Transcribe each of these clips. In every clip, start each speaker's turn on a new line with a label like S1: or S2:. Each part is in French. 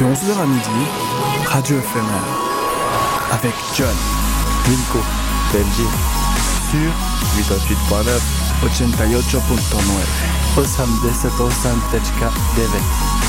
S1: De 11h à midi, Radio éphémère, avec John,
S2: Vinko, Benji, sur 88.9,
S1: 88.9.
S2: 88.9.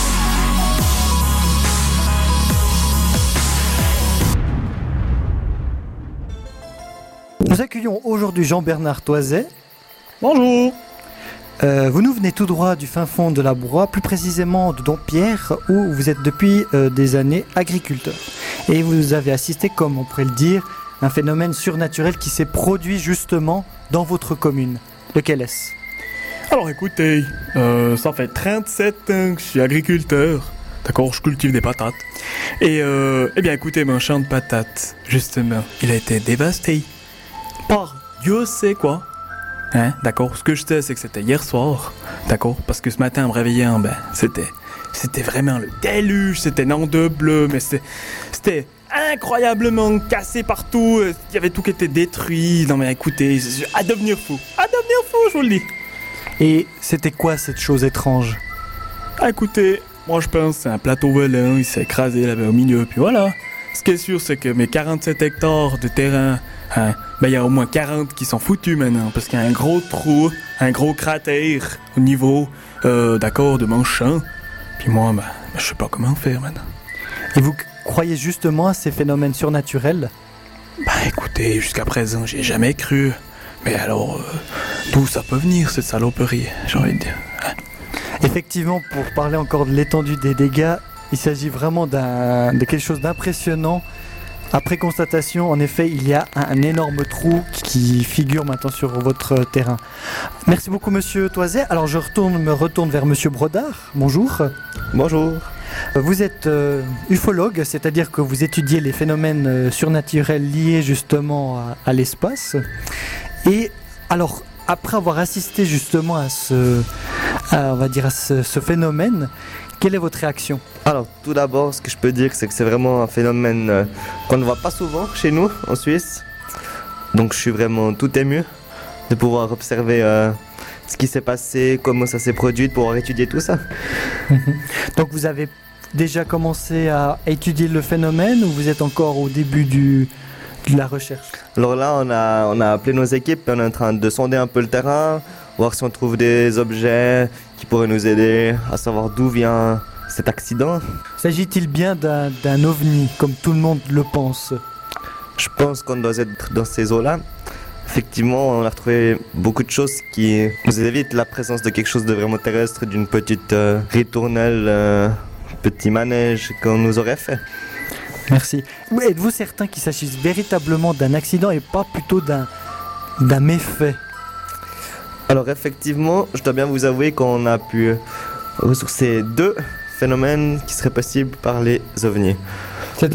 S3: Nous accueillons aujourd'hui Jean-Bernard Toiset.
S1: Bonjour.
S3: Vous nous venez tout droit du fin fond de la Broye, plus précisément de Dompierre, où vous êtes depuis des années agriculteur. Et vous avez assisté, comme on pourrait le dire, à un phénomène surnaturel qui s'est produit justement dans votre commune. Lequel est-ce ?
S1: Alors écoutez, ça fait 37 ans que je suis agriculteur. D'accord, je cultive des patates. Et eh bien écoutez, mon champ de patates, justement, il a été dévasté. Par Dieu sait quoi. Hein, d'accord, ce que je sais, c'est que c'était hier soir. D'accord, parce que ce matin, en me réveillant, c'était vraiment le déluge, c'était n'en deux bleus, mais c'était incroyablement cassé partout. Il y avait tout qui était détruit. Non mais écoutez, à devenir fou, je vous le dis.
S3: Et c'était quoi cette chose étrange ?
S1: Ah, écoutez, moi je pense que c'est un plateau volant, il s'est écrasé là-bas au milieu, puis voilà. Ce qui est sûr, c'est que mes 47 hectares de terrain, il y a au moins 40 qui sont foutus maintenant, parce qu'il y a un gros trou, un gros cratère au niveau, d'accord, de mon champ. Puis moi, je sais pas comment faire maintenant.
S3: Et vous croyez justement à ces phénomènes surnaturels ?
S1: Écoutez, jusqu'à présent, j'y ai jamais cru. Mais alors, d'où ça peut venir, cette saloperie, j'ai envie de dire.
S3: Effectivement, pour parler encore de l'étendue des dégâts, il s'agit vraiment de quelque chose d'impressionnant. Après constatation, en effet, il y a un énorme trou qui figure maintenant sur votre terrain. Merci beaucoup, monsieur Toiset. Alors, je me retourne vers monsieur Brodard. Bonjour.
S2: Bonjour.
S3: Vous êtes ufologue, c'est-à-dire que vous étudiez les phénomènes surnaturels liés justement à l'espace. Et alors, après avoir assisté justement à ce phénomène, quelle est votre réaction ?
S2: Alors, tout d'abord, ce que je peux dire, c'est que c'est vraiment un phénomène qu'on ne voit pas souvent chez nous, en Suisse. Donc, je suis vraiment tout ému de pouvoir observer ce qui s'est passé, comment ça s'est produit, de pouvoir étudier tout ça.
S3: Donc, vous avez déjà commencé à étudier le phénomène ou vous êtes encore au début de la recherche ?
S2: Alors là, on a appelé nos équipes et on est en train de sonder un peu le terrain, voir si on trouve des objets qui pourraient nous aider à savoir d'où vient cet accident.
S3: S'agit-il bien d'un ovni, comme tout le monde le pense ?
S2: Je pense qu'on doit être dans ces eaux-là. Effectivement, on a retrouvé beaucoup de choses qui nous évitent la présence de quelque chose de vraiment terrestre, d'une petite ritournelle, petit manège qu'on nous aurait fait.
S3: Merci. Êtes-vous certain qu'il s'agisse véritablement d'un accident et pas plutôt d'un méfait ?
S2: Alors effectivement, je dois bien vous avouer qu'on a pu ressourcer deux phénomènes qui seraient possibles par les ovnis.
S3: C'est-à-dire ?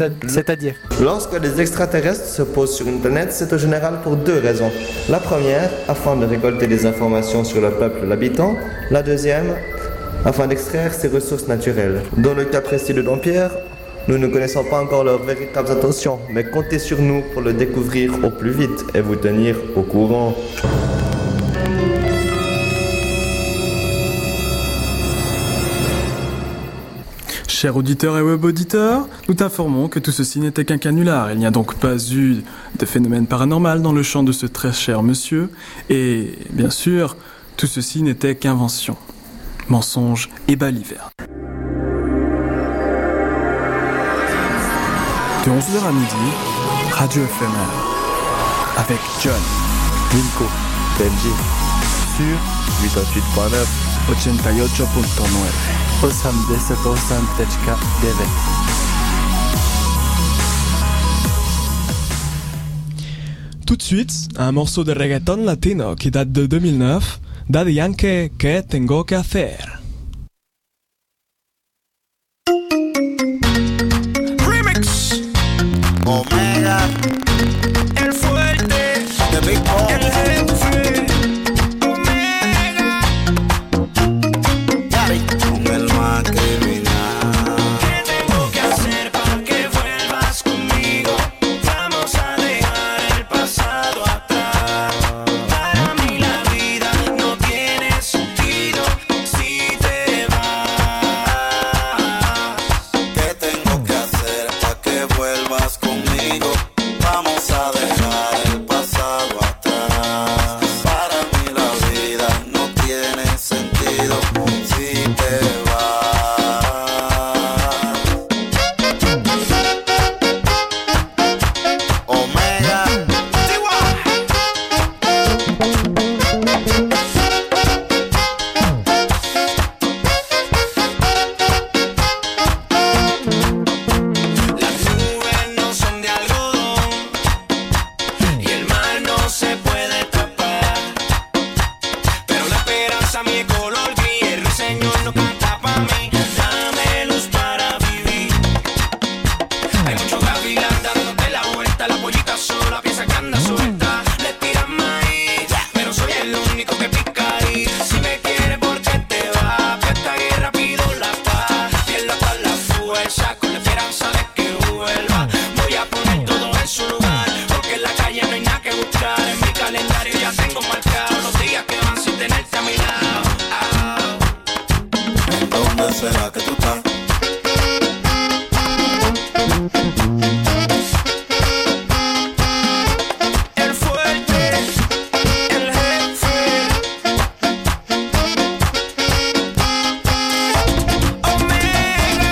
S2: Lorsque des extraterrestres se posent sur une planète, c'est en général pour deux raisons. La première, afin de récolter des informations sur le peuple l'habitant. La deuxième, afin d'extraire ses ressources naturelles. Dans le cas précis de Dompierre, nous ne connaissons pas encore leurs véritables intentions, mais comptez sur nous pour le découvrir au plus vite et vous tenir au courant.
S1: Chers auditeurs et web-auditeurs, nous t'informons que tout ceci n'était qu'un canular. Il n'y a donc pas eu de phénomène paranormal dans le champ de ce très cher monsieur. Et bien sûr, tout ceci n'était qu'invention, mensonge et baliverne. De 11h à midi, Radio éphémère, avec John,
S2: Vinko, Benji, sur 88.9,
S1: 88.9.
S3: 88.9.
S4: Tout de suite, un morceau de reggaeton latino qui date de 2009, Daddy Yankee, Que Tengo Que Hacer.
S5: Remix. Omega. El fuerte. The Big Boss. El jefe. Omega. Daddy. Con el más criminal. ¿Qué tengo que hacer para que vuelvas conmigo? Vamos a dejar el pasado atrás. Para mí la vida no tiene sentido si te vas. Que te ¿dónde será que tú estás? El fuerte, el jefe. Omega.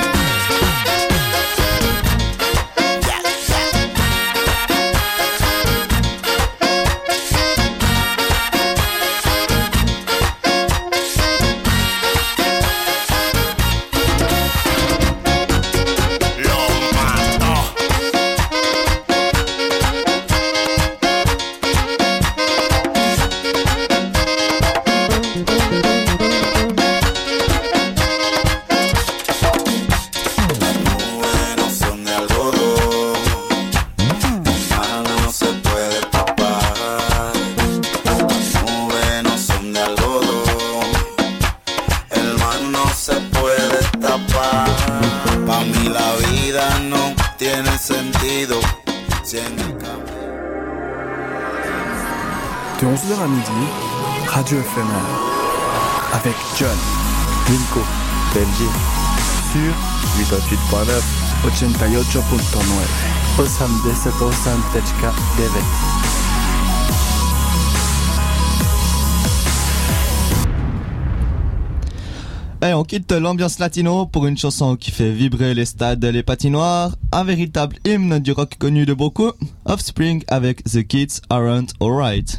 S5: Lo mató. Las nubes no son de algodón, el mar no se puede tapar. Las nubes no son de algodón, el mar no se puede tapar. Pa' mí la vida no tiene sentido si en el camino.
S1: De 11h à midi, Radio éphémère. Avec John,
S2: Winco, Benji, sur 88.9.
S1: 88.9.
S3: 88.9.
S6: Et on quitte l'ambiance latino pour une chanson qui fait vibrer les stades et les patinoires, un véritable hymne du rock connu de beaucoup, Offspring avec The Kids Aren't Alright.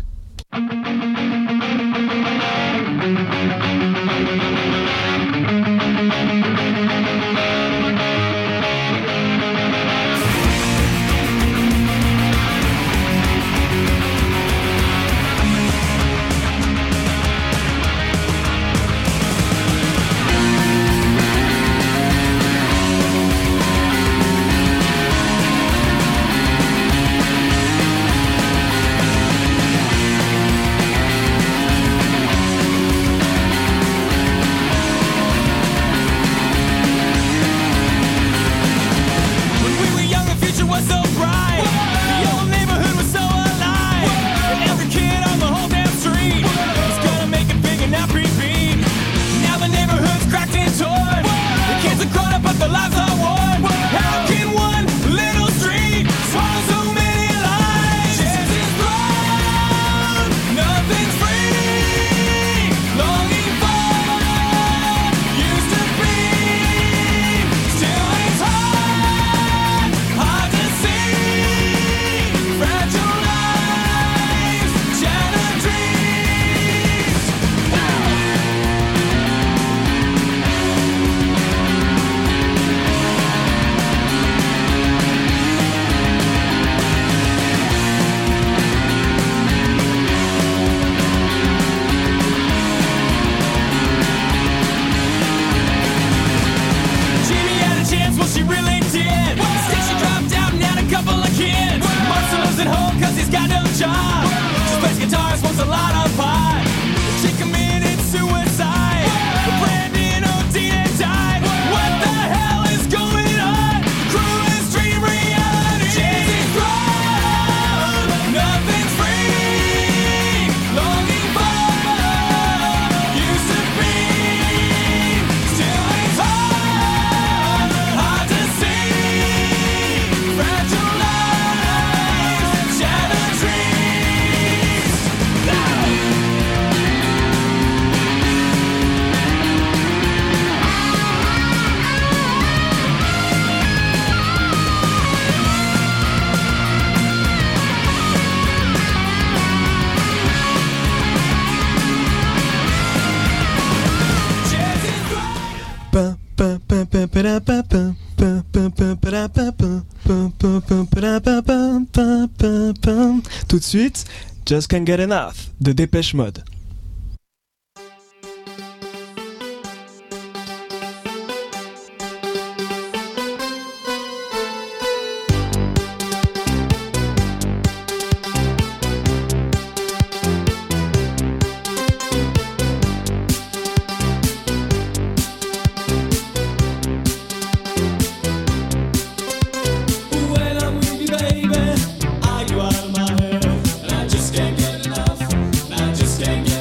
S4: Tout de suite, Just Can't Get Enough de Dépêche Mode.
S5: Baby, I you out of my head, and I just can't get enough, and I just can't get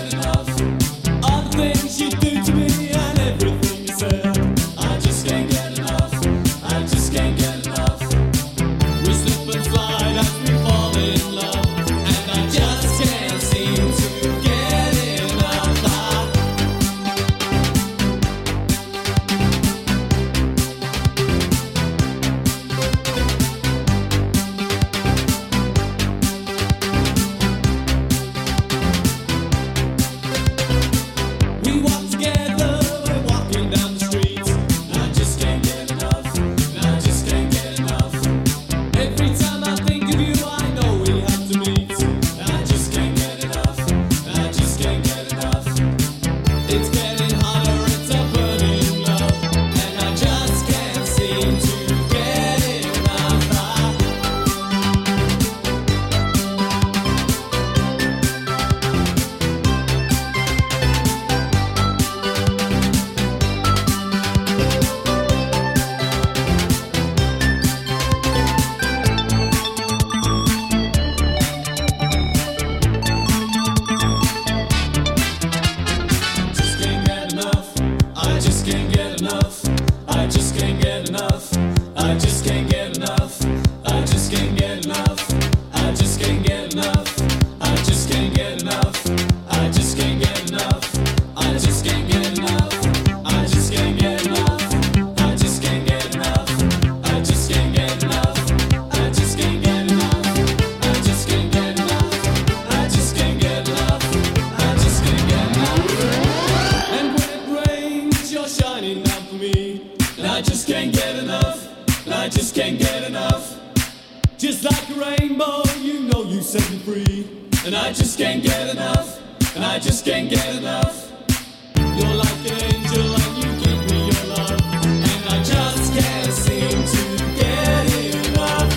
S5: I just can't get enough, and I just can't get enough. Just like a rainbow, you know you set me free. And I just can't get enough, and I just can't get enough. You're like an angel and you give me your love, and I just can't seem to get enough.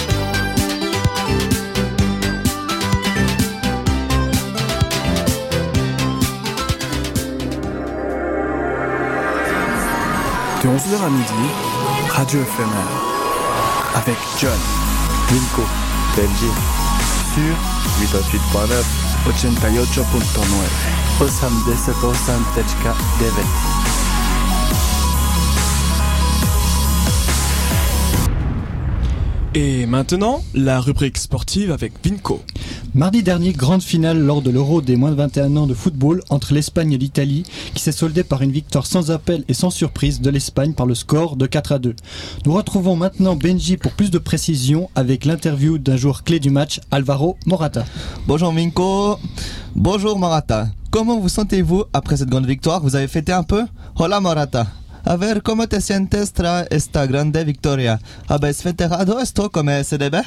S1: De 11h à midi, Radio éphémère. Avec John,
S2: Vinko, Benji,
S3: Sur
S2: 88.9.
S1: 88.9.
S3: 88.9.
S4: Et maintenant, la rubrique sportive avec Vinko.
S3: Mardi dernier, grande finale lors de l'Euro des moins de 21 ans de football entre l'Espagne et l'Italie, qui s'est soldée par une victoire sans appel et sans surprise de l'Espagne par le score de 4-2. Nous retrouvons maintenant Benji pour plus de précision avec l'interview d'un joueur clé du match, Alvaro Morata.
S6: Bonjour Minko. Bonjour Morata. Comment vous sentez-vous après cette grande victoire? Vous avez fêté un peu? Hola Morata. A ver, ¿cómo te sientes tras esta grande victoria? ¿Habéis festejado esto como se debe?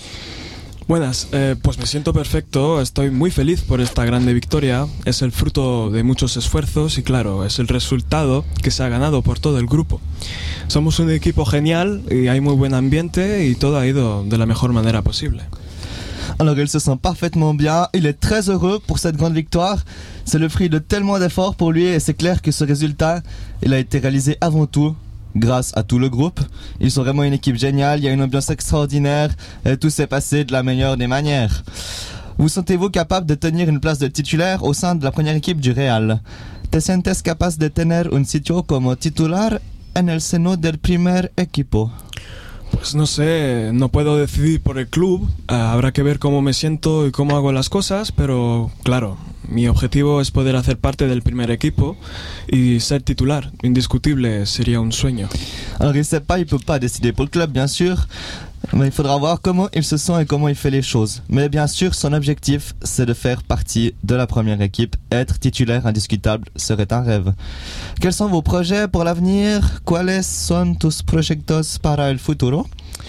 S4: Buenas, pues me siento perfecto, estoy muy feliz por esta grande victoria, es el fruto de muchos esfuerzos y claro, es el resultado que se ha ganado por todo el grupo. Somos un equipo genial y hay muy buen ambiente y todo ha ido de la mejor manera posible.
S6: Alors il se sent parfaitement bien, il est très heureux pour cette grande victoire. C'est le fruit de tellement d'efforts pour lui et c'est clair que ce résultat, il a été réalisé avant tout grâce à tout le groupe. Ils sont vraiment une équipe géniale, il y a une ambiance extraordinaire et tout s'est passé de la meilleure des manières. Vous sentez-vous capable de tenir une place de titulaire au sein de la première équipe du Real? ¿Te sientes capaz de tener un sitio como titular en el seno del primer equipo?
S4: Pues no sé, no puedo decidir por el club, habrá que ver cómo me siento y cómo hago las cosas, pero claro, mi objetivo es poder hacer parte del primer equipo y ser titular, indiscutible, sería un sueño.
S6: Alors il sait pas, il peut pas décider pour le club bien sûr, mais il faudra voir comment il se sent et comment il fait les choses. Mais bien sûr, son objectif, c'est de faire partie de la première équipe. Être titulaire indiscutable serait un rêve. Quels sont vos projets pour l'avenir? ¿Cuáles son tus proyectos para el futuro?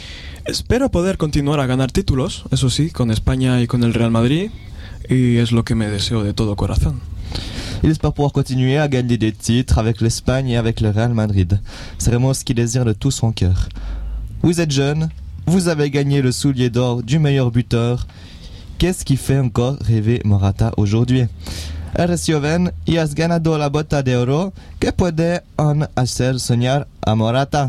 S4: Espero poder continuar a ganar títulos, eso sí, con España y con el Real Madrid, y es lo que me deseo de todo corazón.
S6: Il espère pouvoir continuer à gagner des titres avec l'Espagne et avec le Real Madrid. C'est vraiment ce qu'il désire de tout son cœur. Vous êtes jeune, vous avez gagné le soulier d'or du meilleur buteur. Qu'est-ce qui fait encore rêver Morata aujourd'hui? Eres joven y has ganado la bota de oro. ¿Qué puede hacer soñar a Morata?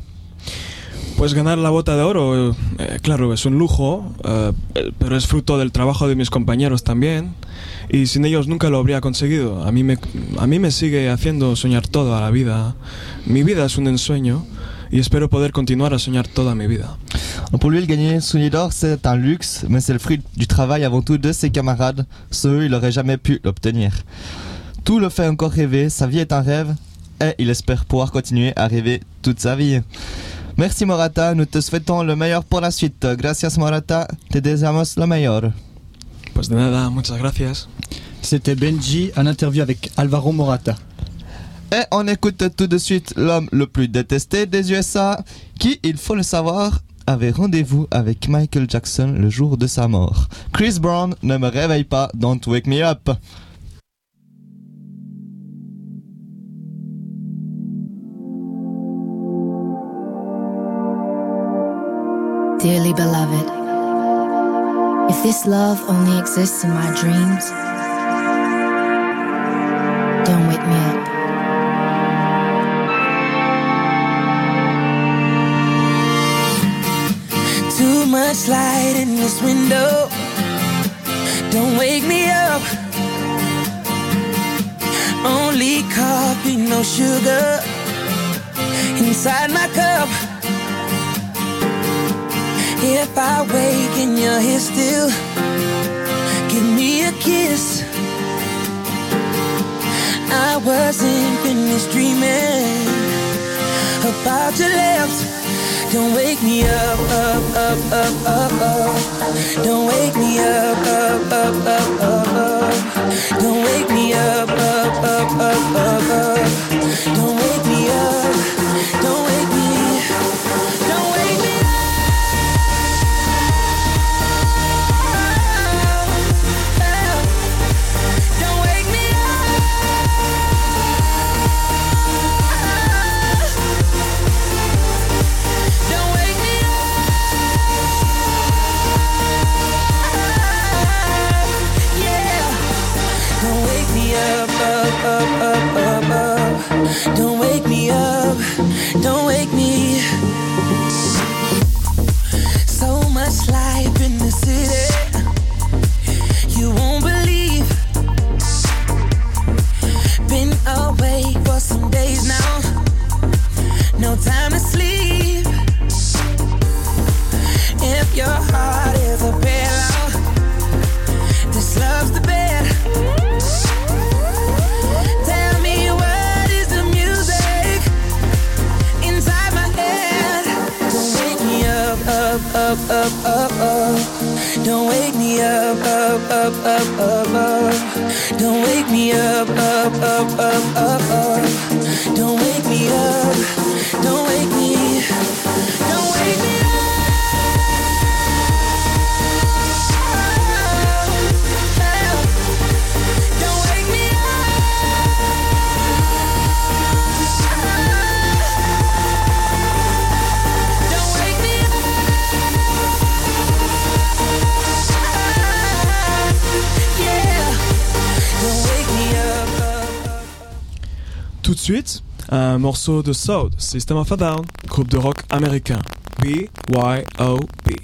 S4: Pues ganar la bota de oro, claro, es un lujo, pero es fruto del trabajo de mis compañeros también, y sin ellos nunca lo habría conseguido. A mí me sigue haciendo soñar toda la vida. Mi vida es un ensueño, y espero poder continuar a soñar toda mi vida.
S6: Pour lui, le gagner le soulier d'or, c'est un luxe, mais c'est le fruit du travail avant tout de ses camarades. Sans eux, il n'aurait jamais pu l'obtenir. Tout le fait encore rêver, sa vie est un rêve, et il espère pouvoir continuer à rêver toute sa vie. Merci Morata, nous te souhaitons le meilleur pour la suite. Gracias Morata, te deseamos lo mejor.
S4: Pues de nada, muchas gracias.
S3: C'était Benji, un interview avec Alvaro Morata.
S6: Et on écoute tout de suite l'homme le plus détesté des USA, qui, il faut le savoir, avait rendez-vous avec Michael Jackson le jour de sa mort. Chris Brown, ne me réveille pas, don't wake me up.
S7: Dearly beloved, if this love only exists in my dreams, don't wake me up.
S5: Too much light in this window, don't wake me up. Only coffee, no sugar inside my cup. If I wake and you're here still, give me a kiss. I wasn't finished dreaming about your lips. Don't wake me up, up, up, up, up, up. Don't wake me up, up, up, up, up, up. Don't wake me up, up, up, up, up, up. Don't wake me up, don't wake me up. up, up, up, up. Don't wake me up, up, up, up, up, up. Don't wake me up, up, up, up, up, up. Don't wake me up, don't wake me, don't wake me up.
S4: Tout de suite, un morceau de Soul, System of a Down, groupe de rock américain, BYOB.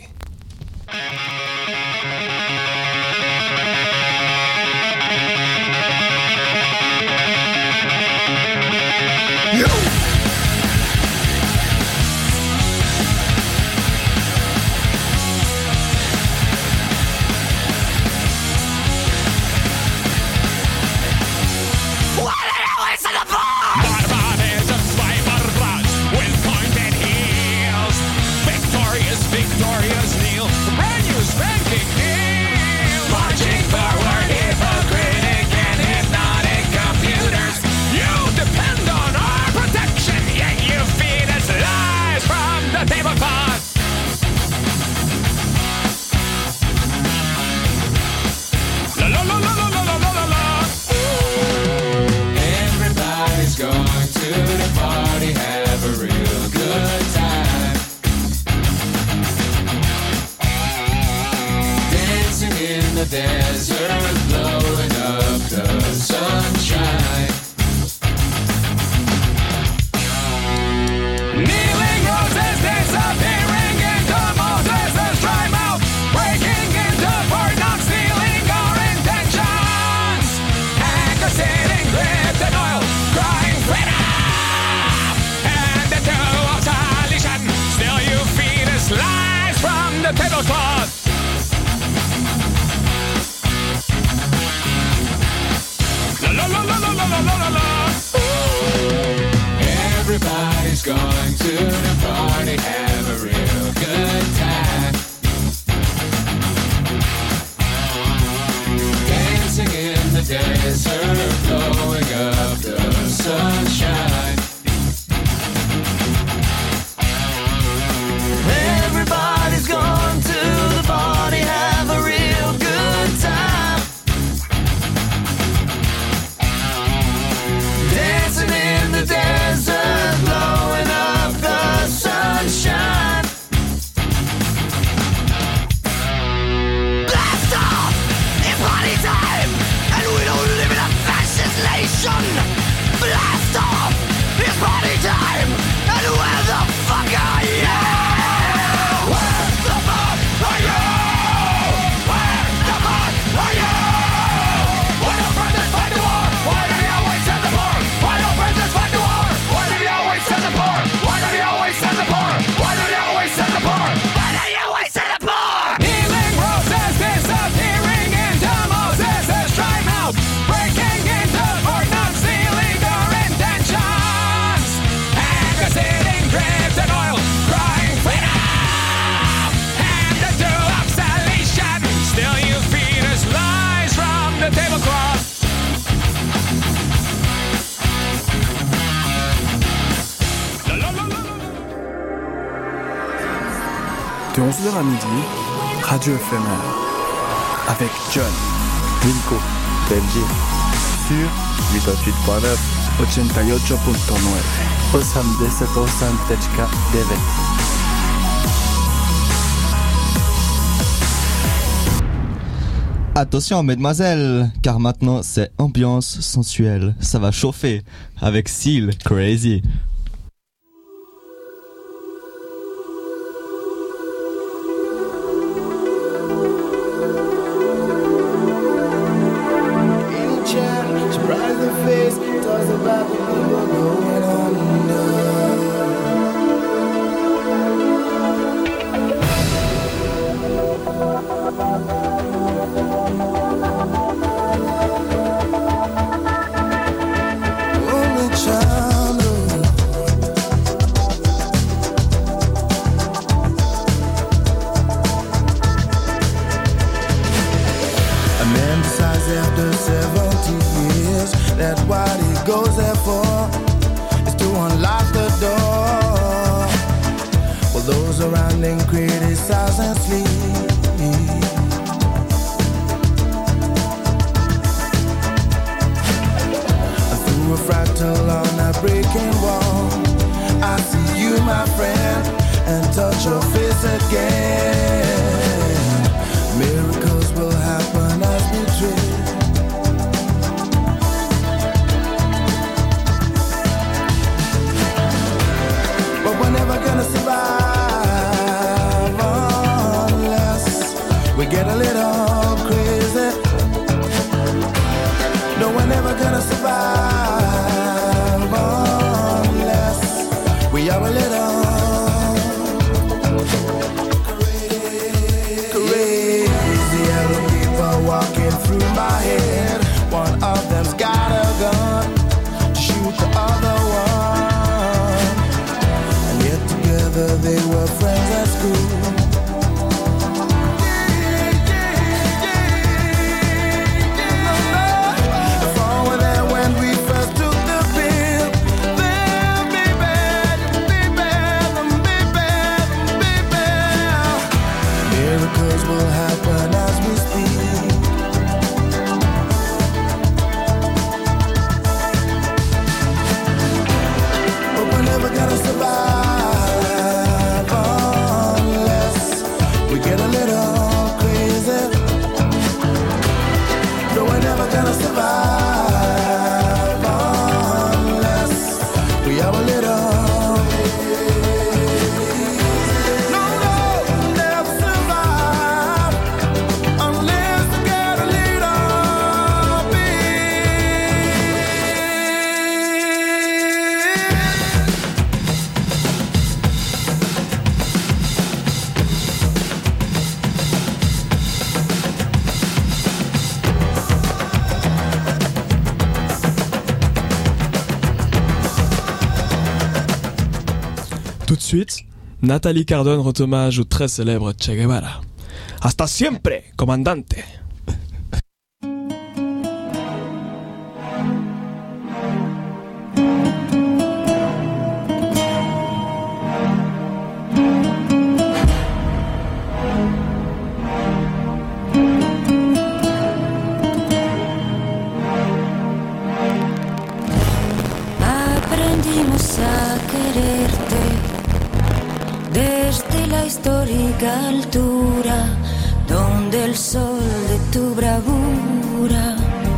S5: Victorious kneel, brand new spanking deal. Marching forward, hypocritic and hypnotic computers. You depend on our protection, yet you feed us lies from the tablecloth. La la la la la la la la la. Everybody's going to the party, have a real good time. In the desert, blowing up the sunshine. Kneeling roses disappearing into Moses' dry mouth, breaking into port, not stealing our intentions. Anchor sitting gripped in oil, crying freedom. And the dough of salvation, still you feed us lies from the tablecloth. La la la la la la la la la. Everybody's going to the party, have a real good time. Dancing in the desert, blowing up the sunshine. Everybody's going to the party, have a real good time. Dancing in the desert, blowing up the sunshine. Blast off! It's party time! And we don't live in a fascist nation! Blast off! It's party time! And where the fuck are you? Where the fuck are you? Where the fuck are you? Why don't brothers fight the war? Why do they always send the poor? Why don't brothers fight the war? Why do they always send the poor? Why do they always send the poor? Why do they always send the poor? Why do they always send the poor? Healing roses disappearing into Moses' dry mouth, breaking into port, not stealing our intentions. Anchor sitting dripped in oil, crying freedom. And the dew of salvation, still you feed us lies from the tablecloth.
S1: De 11h à midi, Radio éphémère. Avec John,
S2: Vinko, Benji,
S3: Sur
S2: 88.9.
S1: 88.9.
S3: 87.9.
S6: Attention mesdemoiselles, car maintenant c'est ambiance sensuelle. Ça va chauffer avec Seal Crazy.
S5: Only child
S8: around and criticize and sleep. Through a fractal on a breaking wall, I see you, my friend, and touch your face again. Miracles will happen as we dream. But we're never gonna survive unless we get a little crazy. No, we're never gonna survive unless we are a little crazy. Yellow people walking through my head. One of them's got a gun to shoot the other one. And yet together they were friends at school. Will happen as we speak. But we're never gonna survive unless we get a little crazy. No, we're never gonna survive unless we are a little.
S4: Tout de suite, Nathalie Cardone rend hommage au très célèbre Che Guevara. Hasta siempre, comandante.
S9: Aprendimos a quererte desde la histórica altura donde el sol de tu bravura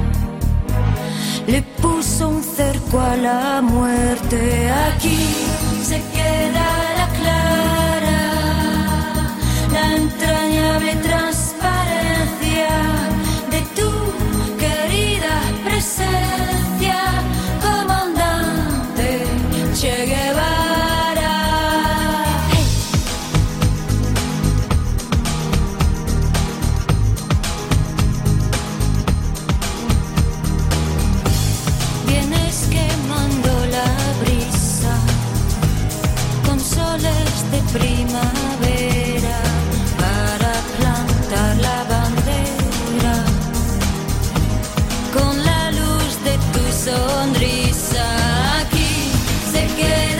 S9: le puso un cerco a la muerte. Aquí se queda la clara, la entrañable transparencia de tu querida presencia, comandante Che Guevara. Hey. Vienes quemando la brisa con soles de primavera para plantar la bandera con la luz de tu sonrisa. Aquí se queda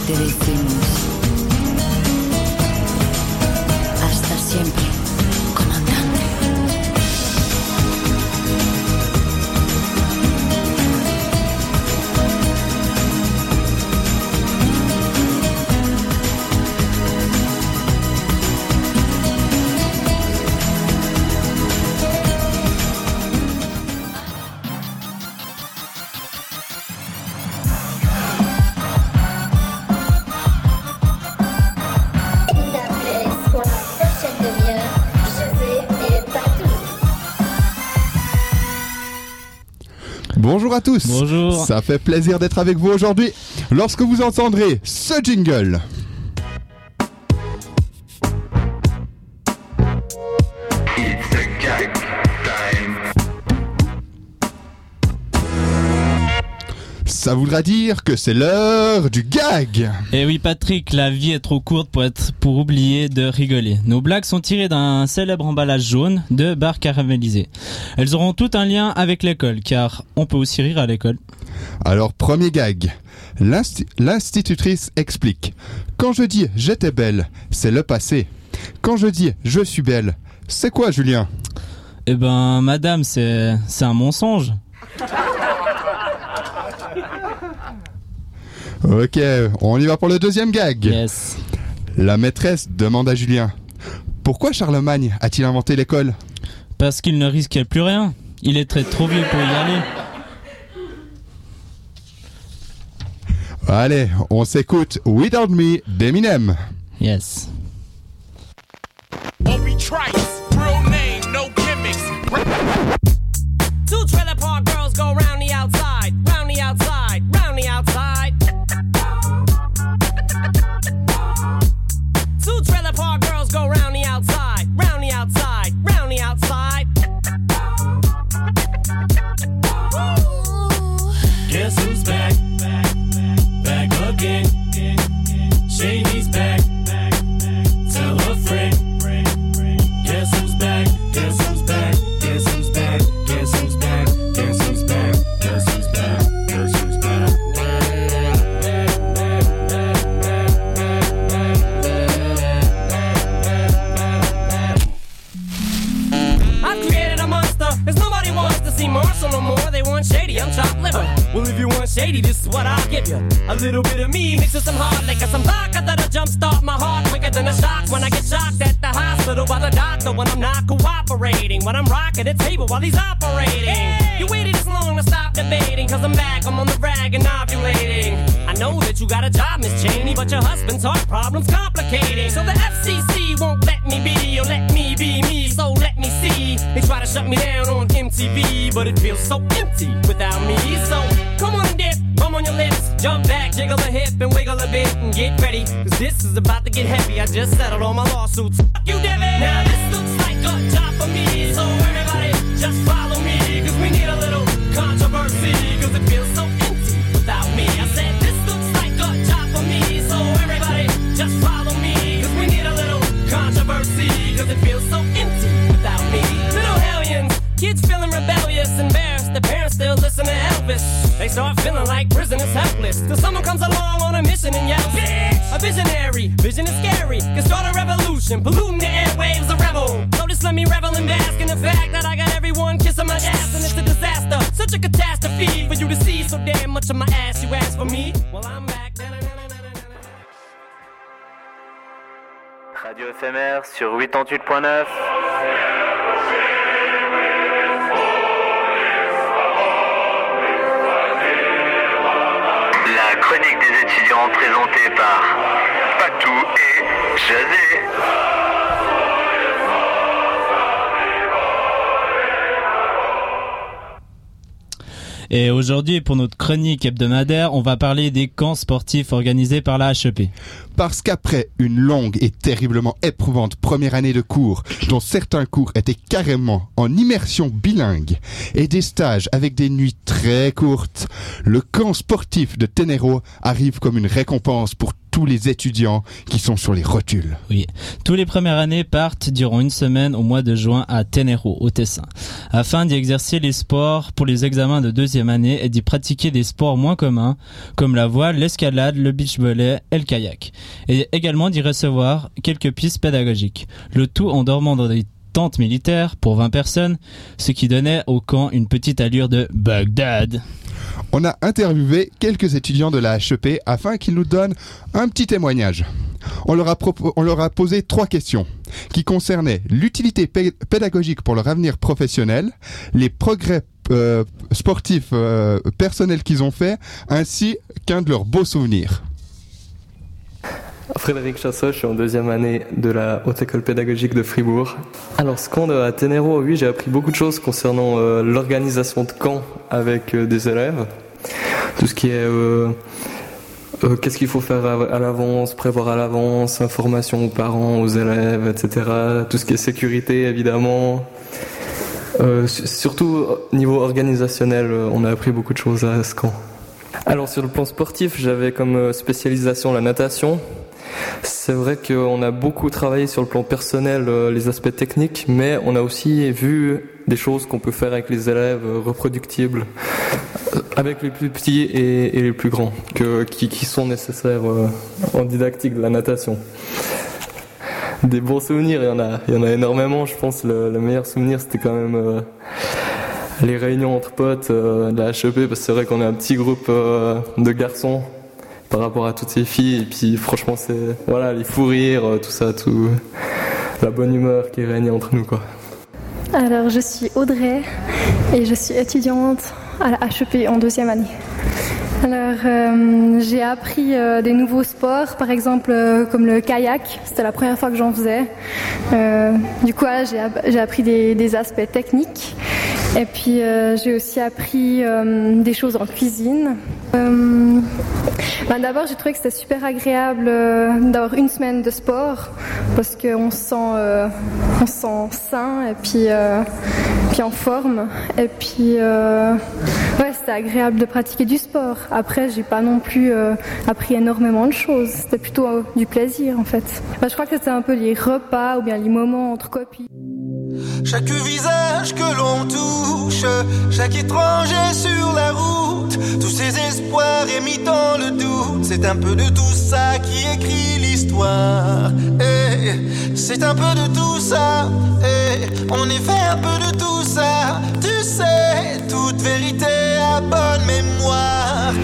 S7: te decimos hasta siempre, comandante.
S10: Bonjour à tous.
S11: Bonjour.
S10: Ça fait plaisir d'être avec vous aujourd'hui. Lorsque vous entendrez ce jingle. Ça voudra dire que c'est l'heure du gag.
S11: Eh oui Patrick, la vie est trop courte pour oublier de rigoler. Nos blagues sont tirées d'un célèbre emballage jaune de barres caramélisées. Elles auront tout un lien avec l'école, car on peut aussi rire à l'école.
S10: Alors premier gag. L'institutrice explique. Quand je dis j'étais belle, c'est le passé. Quand je dis je suis belle, c'est quoi Julien?
S11: Eh ben madame, c'est un mensonge.
S10: Ok, on y va pour le deuxième gag.
S11: Yes.
S10: La maîtresse demande à Julien. Pourquoi Charlemagne a-t-il inventé l'école?
S11: Parce qu'il ne risquait plus rien. Il était trop vieux pour y aller.
S10: Allez, on s'écoute Without Me d'Eminem.
S11: Yes.
S12: Obi Trice, real name, no gimmicks. Two trailer park girls go round the outside, round the outside, round the outside. Two trailer park girls go round the outside, round the outside, round the outside. Guess who's back? Back again. Shady's back. Tell a friend. Guess who's back? Guess who's back? Guess who's back? Guess who's back? Guess who's back? Guess who's back? Guess who's back? I've created a monster. There's nobody wants to see Marshall no more. They want Shady. I'm chopped liver. Well, if you want Shady, this is what I'll give you. A little bit of me mixed with some hard liquor, some vodka that'll jumpstart my heart quicker than a shock when I get shocked at the hospital by the doctor when I'm not cooperating. When I'm rocking the table while he's operating. Hey! You waited this long to stop debating, cause I'm back, I'm on the rag and ovulating. I know that you got a job, Miss Cheney, but your husband's heart problem's complicating. So the FCC won't let me be, or let me be me, so let me see. They try to shut me down on MTV, but it feels so empty without me. So come on and dip, bum on your lips, jump back, jiggle a hip and wiggle a bit and get ready, cause this is about to get heavy. I just settled all my lawsuits. Fuck you, Debbie. Now this looks like a job for me, so everybody just follow me, cause we need a little controversy, cause it feels so empty without me. I said this looks like a job for me, so everybody just follow me, cause we need a little controversy, cause it feels so empty without me. Little hellions, kids feeling rebellious, embarrassed, the parents still listen to Elvis. They start feeling like prisoners helpless, till someone comes along on a mission and yells, bitch! A visionary, vision is scary, can start a revolution, polluting the airwaves, a rebel. So just let me revel and bask in the fact that I got everyone kissing my ass, and it's a disaster, such a catastrophe for you to see so damn much of my ass. You asked for me, well I'm back.
S2: Radio éphémère sur 88.9.
S13: La chronique des étudiants présentée par Patou et Jazé.
S11: Et aujourd'hui, pour notre chronique hebdomadaire, on va parler des camps sportifs organisés par la HEP.
S10: Parce qu'après une longue et terriblement éprouvante première année de cours, dont certains cours étaient carrément en immersion bilingue, et des stages avec des nuits très courtes, le camp sportif de Ténéraux arrive comme une récompense pour tous les étudiants qui sont sur les rotules.
S11: Oui, tous les premières années partent durant une semaine au mois de juin à Ténéraux, au Tessin, afin d'y exercer les sports pour les examens de deuxième année et d'y pratiquer des sports moins communs, comme la voile, l'escalade, le beach volley et le kayak, et également d'y recevoir quelques pistes pédagogiques. Le tout en dormant dans des tentes militaires pour 20 personnes, ce qui donnait au camp une petite allure de Bagdad.
S10: On a interviewé quelques étudiants de la HEP afin qu'ils nous donnent un petit témoignage. On leur a posé 3 questions qui concernaient l'utilité pédagogique pour leur avenir professionnel, les progrès sportifs personnels qu'ils ont faits, ainsi qu'un de leurs beaux souvenirs.
S14: Frédéric Chassot, je suis en 2e année de la Haute École Pédagogique de Fribourg. Alors, ce camp à Ténéraux, oui, j'ai appris beaucoup de choses concernant l'organisation de camp avec des élèves. Tout ce qui est qu'est-ce qu'il faut faire à l'avance, prévoir à l'avance, information aux parents, aux élèves, etc. Tout ce qui est sécurité, évidemment. Surtout niveau organisationnel, on a appris beaucoup de choses à ce camp. Alors sur le plan sportif, j'avais comme spécialisation la natation. C'est vrai qu'on a beaucoup travaillé sur le plan personnel les aspects techniques, mais on a aussi vu des choses qu'on peut faire avec les élèves reproductibles, avec les plus petits et les plus grands, qui sont nécessaires en didactique de la natation. Des bons souvenirs, il y en a énormément. Je pense le meilleur souvenir, c'était quand même les réunions entre potes de la HEP, parce que c'est vrai qu'on est un petit groupe de garçons par rapport à toutes ces filles, et puis franchement c'est les fous rires, tout ça, tout la bonne humeur qui règne entre nous, quoi.
S15: Alors je suis Audrey et je suis étudiante à la HEP en 2e année. Alors j'ai appris des nouveaux sports, par exemple comme le kayak, c'était la première fois que j'en faisais. Du coup j'ai appris des aspects techniques. Et puis j'ai aussi appris des choses en cuisine. D'abord j'ai trouvé que c'était super agréable d'avoir une semaine de sport parce qu'on se sent sain et puis en forme. Et puis c'était agréable de pratiquer du sport. Après j'ai pas non plus appris énormément de choses. C'était plutôt du plaisir en fait. Je crois que c'était un peu les repas ou bien les moments entre copines.
S8: Chaque visage que l'on touche, chaque étranger sur la route, tous ces espoirs émis dans le doute, c'est un peu de tout ça qui écrit l'histoire. C'est un peu de tout ça, on est fait un peu de tout ça. Tu sais, toute vérité a bonne mémoire.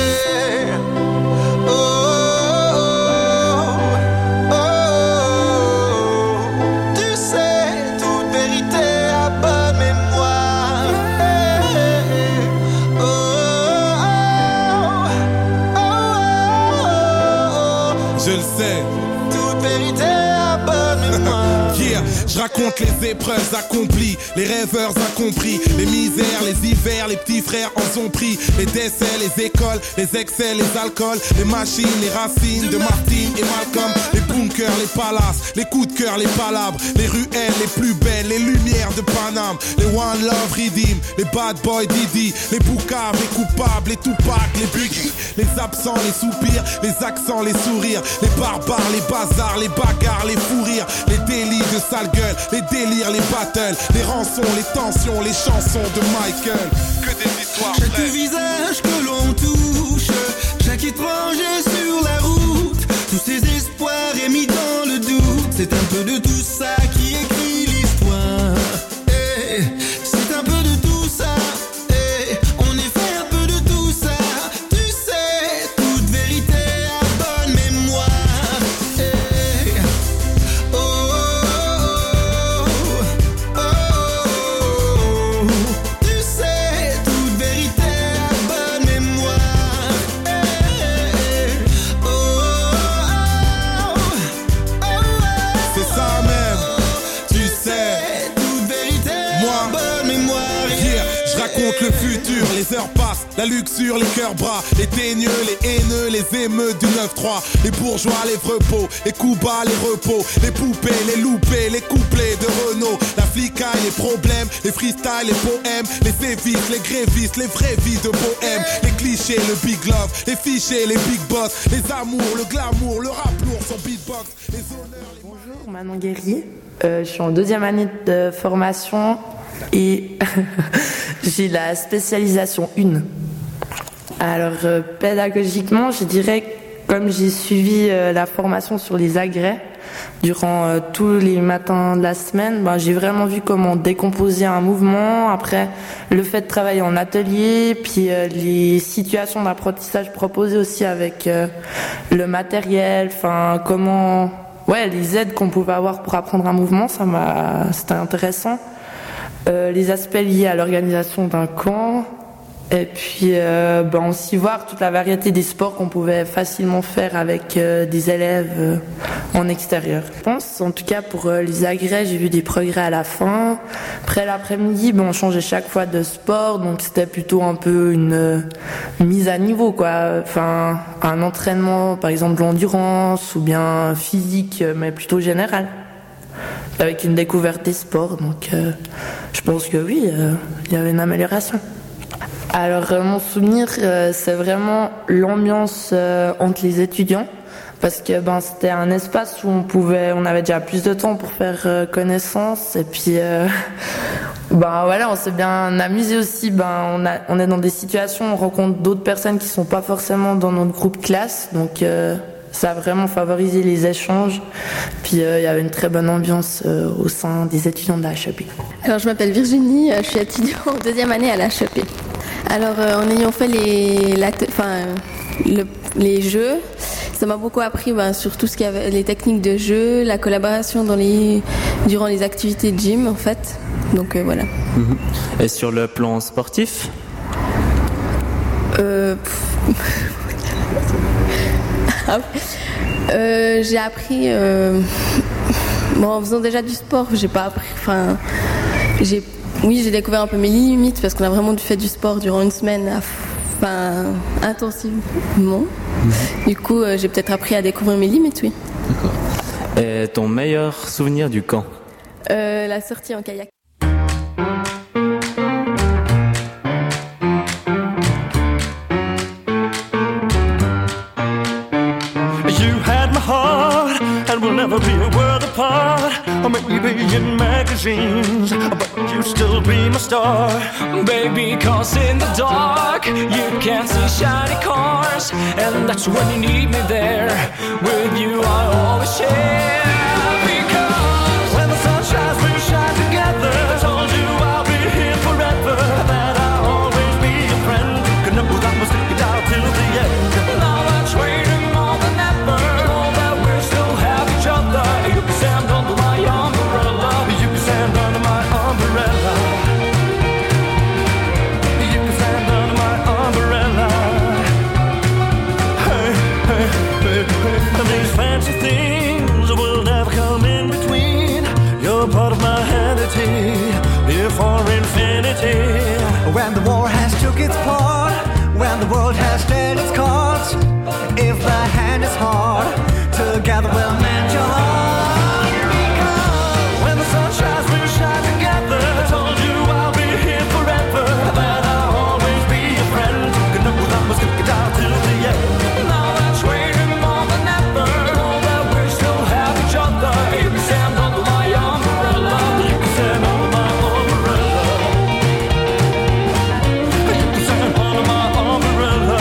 S16: Je le sais.
S8: Toute vérité à bonne mémoire.
S16: Je raconte les épreuves accomplies, les rêveurs incompris, les misères, les hivers, les petits frères en ont pris, les décès, les écoles, les excès, les alcools, les machines, les racines de Martine et Malcolm, les bunkers, les palaces, les coups de cœur, les palabres, les ruelles les plus belles, les lumières de Paname, les One Love Redeem, les Bad Boy Didi, les boucaves, les coupables, les Tupac, les Biggie, les absents, les soupirs, les accents, les sourires, les barbares, les bazars, les bagarres, les fous rires, les délits de sale gueule, les délires, les battles, les rançons, les tensions, les chansons de Michael. Que des histoires
S8: chaque
S16: vraies.
S8: visage que l'on touche, chaque étranger sur la route, tous ces espoirs émis dans le doute, c'est un peu de tout ça qui écrit l'histoire. C'est un peu de tout ça, on est fait un peu de tout ça. Tu sais, toute vérité a bonne mémoire. Tu sais, toute vérité a bonne mémoire.
S16: C'est ça, man. La luxure, les cœurs bras, les teigneux, les haineux, les émeutes du 9-3. Les bourgeois, les vrepos, les coups bas, les repos. Les poupées, les loupés, les couplets de Renault. La flicaille, les problèmes, les freestyles, les poèmes. Les sévices, les grévistes, les vraies vies de bohème. Les clichés, le big love, les fichiers, les big boss. Les amours, le glamour, le rap lourd, son beatbox. Les honneurs, les...
S17: Bonjour, Manon Guéry. Je suis en 2e année de formation et j'ai la spécialisation 1. Alors, pédagogiquement, je dirais que comme j'ai suivi la formation sur les agrès durant tous les matins de la semaine, j'ai vraiment vu comment décomposer un mouvement. Après, le fait de travailler en atelier, puis les situations d'apprentissage proposées aussi avec le matériel, enfin, comment... Ouais, les aides qu'on pouvait avoir pour apprendre un mouvement, c'était intéressant. Les aspects liés à l'organisation d'un camp. Et puis, aussi voir toute la variété des sports qu'on pouvait facilement faire avec des élèves en extérieur. Je pense, en tout cas pour les agrès, j'ai vu des progrès à la fin. Après l'après-midi, on changeait chaque fois de sport, donc c'était plutôt un peu une mise à niveau, quoi. Enfin, un entraînement, par exemple l'endurance ou bien physique, mais plutôt général, avec une découverte des sports. Donc, je pense que oui, il y avait une amélioration. Alors mon souvenir, c'est vraiment l'ambiance entre les étudiants, parce que c'était un espace où on avait déjà plus de temps pour faire connaissance, et puis on s'est bien amusé aussi. On est dans des situations, on rencontre d'autres personnes qui sont pas forcément dans notre groupe classe, donc ça a vraiment favorisé les échanges. Puis il y avait une très bonne ambiance au sein des étudiants de la HEP.
S18: Alors je m'appelle Virginie, je suis étudiante en 2e année à la HEP. Alors en ayant fait les jeux, ça m'a beaucoup appris sur tout ce qu'il y avait, les techniques de jeu, la collaboration durant les activités de gym en fait. Donc voilà.
S11: Et sur le plan sportif
S18: j'ai appris en faisant déjà du sport, j'ai pas appris, j'ai découvert un peu mes limites parce qu'on a vraiment fait du sport durant une semaine intensivement. Du coup, j'ai peut-être appris à découvrir mes limites, oui.
S11: D'accord. Et ton meilleur souvenir du camp?
S18: La sortie en kayak.
S5: You had my heart, and we'll never be a world apart. Or maybe in magazines, but you still be my star.
S12: Baby, cause in the dark you can't see shiny cars, and that's when you need me there. With you I always share. Because when the sun shines we shine together. I told you I'll be here forever, that I'll always be your friend. Gonna know that we'll stick it out till the end. Now that's waiting more than ever. Know that we still have each other. You can stand under my umbrella.
S5: You can stand under my umbrella. You can stand under my umbrella. Hey, hey, hey, hey. And these fancy things will never come in between. You're part of my entity, here for infinity.
S19: When the war has took its part, when the world has dealt its cards, if the hand is hard, together we'll mend your heart.
S5: Because when the sun shines, we'll shine together. I told you I'll be here forever, that I'll always be your friend. Gonna know that we'll stick it out till the end.
S12: Now that's waiting more than ever. Know that we still have each other. You can stand under my umbrella.
S5: You can stand under my umbrella. You can stand under my umbrella.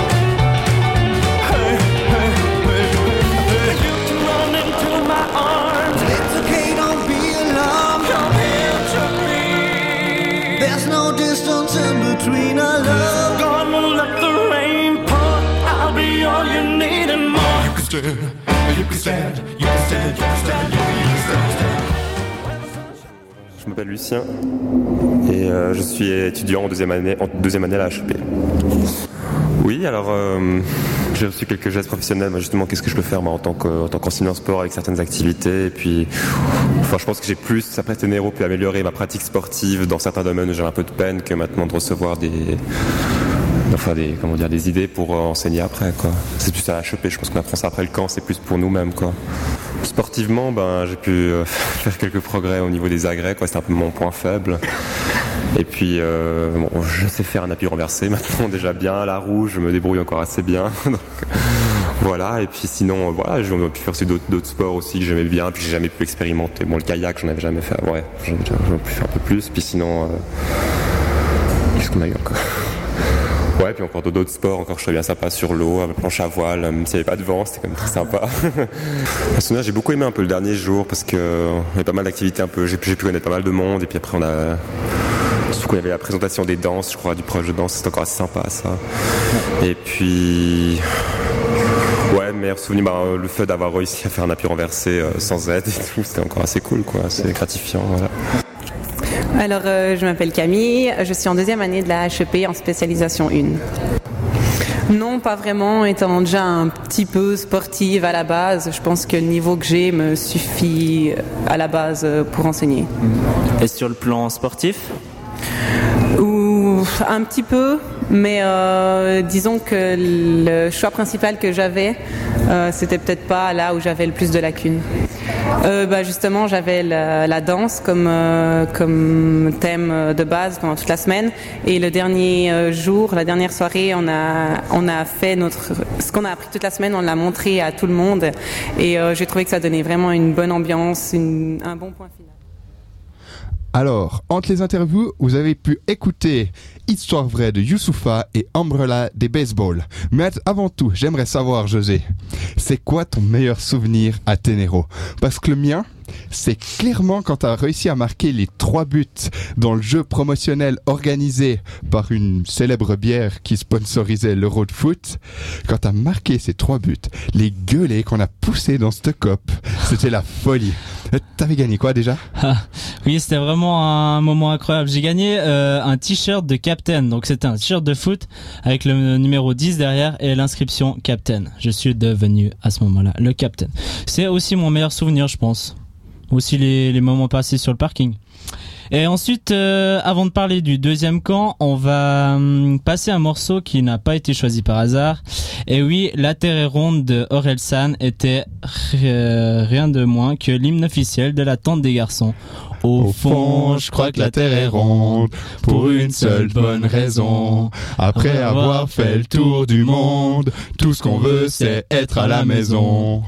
S5: Hey, hey, hey, hey. You can run into my arms.
S19: It's okay, don't be alarmed.
S5: Come here to me.
S19: There's no distance in between our love.
S5: Gonna let the rain pour. I'll be all you need and more. You can stand, you can stand, you can stand, you can stand, you can stand.
S20: Je m'appelle Lucien et je suis étudiant en deuxième année à la HEP. Oui, alors j'ai reçu quelques gestes professionnels. Justement, qu'est-ce que je peux faire en tant qu'enseignant sport avec certaines activités. Et puis, je pense que j'ai plus, après Ténéro, pu améliorer ma pratique sportive dans certains domaines où j'ai un peu de peine que maintenant de recevoir enfin des idées pour enseigner après, quoi. C'est plus à la HEP, je pense qu'on apprend ça après le camp, c'est plus pour nous-mêmes, quoi. Sportivement, j'ai pu faire quelques progrès au niveau des agrès, quoi. C'était un peu mon point faible. Et puis, je sais faire un appui renversé maintenant déjà bien, la roue, je me débrouille encore assez bien. Donc, voilà. Et puis sinon, j'ai pu faire aussi d'autres sports aussi que j'aimais bien, puis j'ai jamais pu expérimenter. Bon, le kayak, j'en avais jamais fait. Ouais, j'en ai pu faire un peu plus. Puis sinon, qu'est-ce qu'on a eu encore? Ouais, puis encore d'autres sports, encore je trouvais bien sympa sur l'eau, avec planche à voile, même s'il n'y avait pas de vent, c'était quand même très sympa. À Sonia, j'ai beaucoup aimé un peu le dernier jour parce qu'il y avait pas mal d'activités un peu, j'ai pu connaître pas mal de monde, et puis après surtout qu'il y avait la présentation des danses, je crois, du projet de danse, c'était encore assez sympa ça. Et puis, ouais, meilleur souvenir, le fait d'avoir réussi à faire un appui renversé sans aide et tout, c'était encore assez cool, quoi, c'est gratifiant, voilà.
S21: Alors, je m'appelle Camille, je suis en deuxième année de la HEP en spécialisation 1. Non, pas vraiment, étant déjà un petit peu sportive à la base, je pense que le niveau que j'ai me suffit à la base pour enseigner.
S11: Et sur le plan sportif ?
S21: Un petit peu, mais disons que le choix principal que j'avais, c'était peut-être pas là où j'avais le plus de lacunes. Justement, j'avais la danse comme thème de base pendant toute la semaine, et le dernier jour, la dernière soirée, on a fait ce qu'on a appris toute la semaine, on l'a montré à tout le monde, et j'ai trouvé que ça donnait vraiment une bonne ambiance, un bon point final.
S10: Alors, entre les interviews, vous avez pu écouter Histoire vraie de Youssoupha et Umbrella des Baseball. Mais avant tout, j'aimerais savoir, José, c'est quoi ton meilleur souvenir à Ténéraux? Parce que le mien, c'est clairement quand tu as réussi à marquer les 3 buts dans le jeu promotionnel organisé par une célèbre bière qui sponsorisait l'Euro de foot. Quand tu as marqué ces 3 buts, les gueulets qu'on a poussés dans cette coupe, c'était la folie. T'avais gagné quoi déjà?
S11: Oui, c'était vraiment un moment incroyable. J'ai gagné un t-shirt de Captain. Donc c'était un t-shirt de foot avec le numéro 10 derrière et l'inscription Captain. Je suis devenu à ce moment-là le Captain. C'est aussi mon meilleur souvenir, je pense. Aussi les moments passés sur le parking. Et ensuite, avant de parler du deuxième camp, on va passer un morceau qui n'a pas été choisi par hasard. Et oui, La Terre est ronde de Orelsan était rien de moins que l'hymne officiel de la tente des garçons. Au fond, je crois que la Terre est ronde pour une seule bonne raison. Après avoir fait le tour du monde, tout ce qu'on veut c'est être à la maison.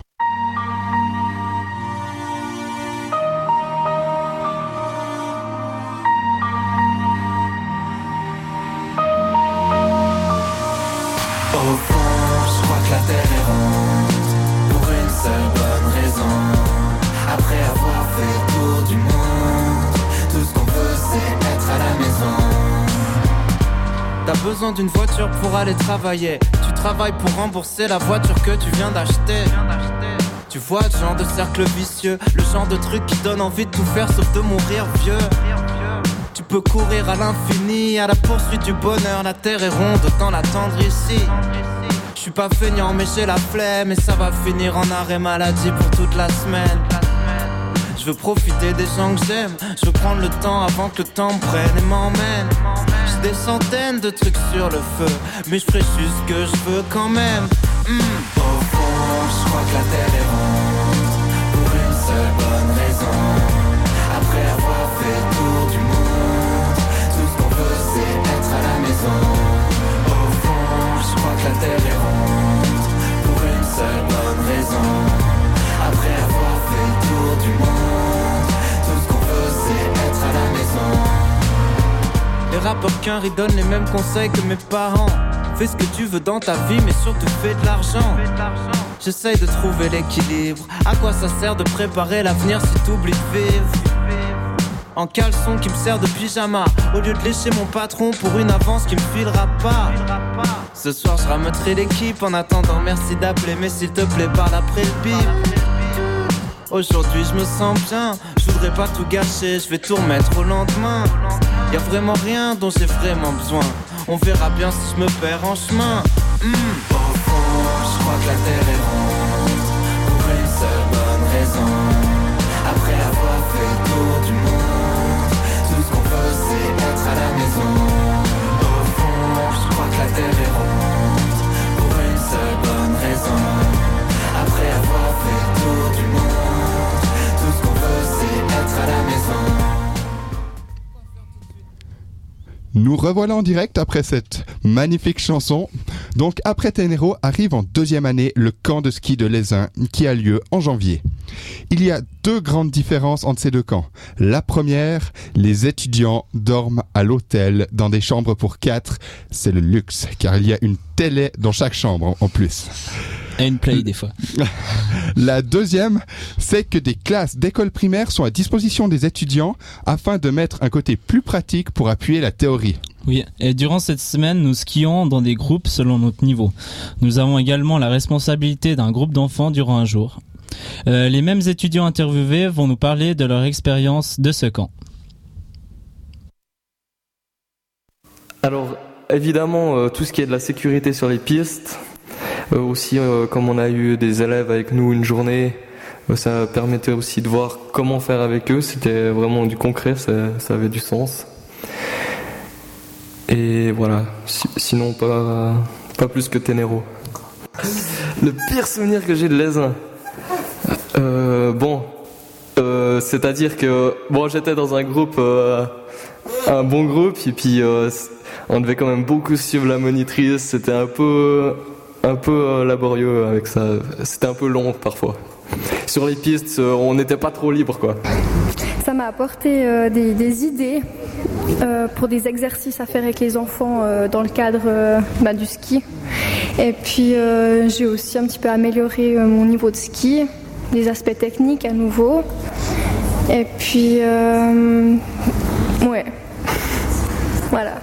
S5: Au fond, je crois que la Terre est ronde pour une seule bonne raison. Après avoir fait le tour du monde, tout ce qu'on veut c'est être à la maison.
S22: T'as besoin d'une voiture pour aller travailler. Tu travailles pour rembourser la voiture que tu viens d'acheter. Tu vois le genre de cercle vicieux, le genre de truc qui donne envie de tout faire sauf de mourir vieux. Tu peux courir à l'infini, à la poursuite du bonheur. La terre est ronde, autant l'attendre ici. Je suis pas feignant mais j'ai la flemme, et ça va finir en arrêt maladie pour toute la semaine. Je veux profiter des gens que j'aime, je veux prendre le temps avant que le temps me prenne et m'emmène. J'ai des centaines de trucs sur le feu, mais je ferai juste ce que je veux quand même.
S5: Au fond, je crois que la terre est ronde pour une seule bonne raison. Après avoir fait le tour du monde, tout ce qu'on veut c'est être à la maison. Au fond, je crois que la terre est ronde pour une seule bonne raison. Après avoir fait le tour du monde, tout ce qu'on veut c'est être à la maison.
S22: Les rappeurs qu'un riz donnent les mêmes conseils que mes parents. Fais ce que tu veux dans ta vie, mais surtout fais de l'argent. J'essaye de trouver l'équilibre. À quoi ça sert de préparer l'avenir si t'oublies de vivre? En caleçon qui me sert de pyjama, au lieu de lécher mon patron pour une avance qui me filera pas. Ce soir je rameuterai l'équipe. En attendant merci d'appeler, mais s'il te plaît parle après le bip. Aujourd'hui je me sens bien, je voudrais pas tout gâcher, je vais tout remettre au lendemain. Y'a vraiment rien dont j'ai vraiment besoin, on verra bien si je me perds en chemin.
S5: Au fond, je crois que la terre est ronde pour une seule bonne raison. Après avoir fait le tour du monde, tout ce qu'on veut c'est être à la maison. Au fond, je crois que la terre est
S10: Nous revoilà en direct après cette magnifique chanson. Donc après Ténéraux arrive en deuxième année le camp de ski de l'Aisin qui a lieu en janvier. Il y a deux grandes différences entre ces deux camps. La première, les étudiants dorment à l'hôtel dans des chambres pour 4. C'est le luxe car il y a une télé dans chaque chambre en plus.
S11: Et une play des fois.
S10: La deuxième, c'est que des classes d'école primaire sont à disposition des étudiants afin de mettre un côté plus pratique pour appuyer la théorie.
S11: Oui, et durant cette semaine, nous skions dans des groupes selon notre niveau. Nous avons également la responsabilité d'un groupe d'enfants durant un jour. Les mêmes étudiants interviewés vont nous parler de leur expérience de ce camp.
S14: Alors, évidemment, tout ce qui est de la sécurité sur les pistes, aussi comme on a eu des élèves avec nous une journée, ça permettait aussi de voir comment faire avec eux. C'était vraiment du concret, ça avait du sens. Et voilà, sinon pas plus que Ténéraux. Le pire souvenir que j'ai de l'Aisin, c'est-à-dire que j'étais dans un groupe, un bon groupe, et puis on devait quand même beaucoup suivre la monitrice. C'était un peu laborieux avec ça. C'était un peu long parfois. Sur les pistes, on n'était pas trop libre, quoi.
S15: Ça m'a apporté des idées pour des exercices à faire avec les enfants dans le cadre du ski. Et puis j'ai aussi un petit peu amélioré mon niveau de ski, des aspects techniques à nouveau. Et puis voilà.